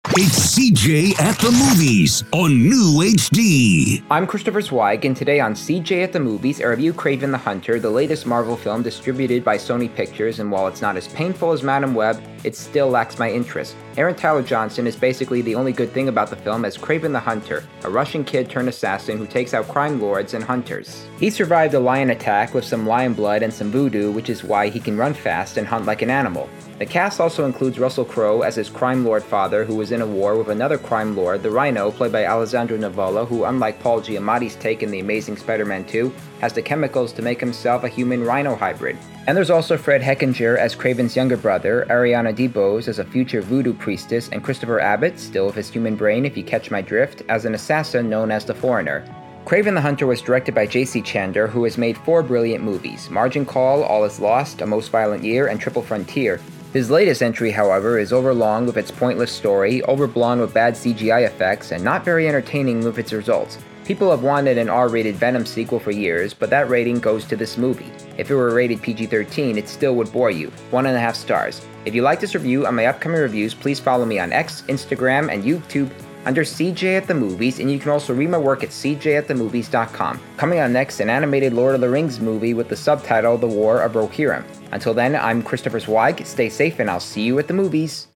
It's CJ at the Movies on New HD. I'm Christopher Zweig, and today on CJ at the Movies, I review Kraven the Hunter, the latest Marvel film distributed by Sony Pictures, and while it's not as painful as Madame Web, it still lacks my interest. Aaron Taylor Johnson is basically the only good thing about the film as Kraven the Hunter, a Russian kid turned assassin who takes out crime lords and hunters. He survived a lion attack with some lion blood and some voodoo, which is why he can run fast and hunt like an animal. The cast also includes Russell Crowe as his crime lord father, who was in a war with another crime lord, the Rhino, played by Alessandro Nivola, who, unlike Paul Giamatti's take in The Amazing Spider-Man 2, has the chemicals to make himself a human-rhino hybrid. And there's also Fred Hechinger as Kraven's younger brother, Ariana DeBose as a future voodoo priestess, and Christopher Abbott, still with his human brain if you catch my drift, as an assassin known as the Foreigner. Kraven the Hunter was directed by J.C. Chandor, who has made 4 brilliant movies: Margin Call, All Is Lost, A Most Violent Year, and Triple Frontier. His latest entry, however, is overlong with its pointless story, overblown with bad CGI effects, and not very entertaining with its results. People have wanted an R-rated Venom sequel for years, but that rating goes to this movie. If it were rated PG-13, it still would bore you. 1.5 stars. If you like this review and my upcoming reviews, please follow me on X, Instagram, and YouTube under CJ at the Movies, and you can also read my work at cjatthemovies.com. Coming on next, an animated Lord of the Rings movie with the subtitle The War of Rohirrim. Until then, I'm Christopher Zweig. Stay safe, and I'll see you at the movies.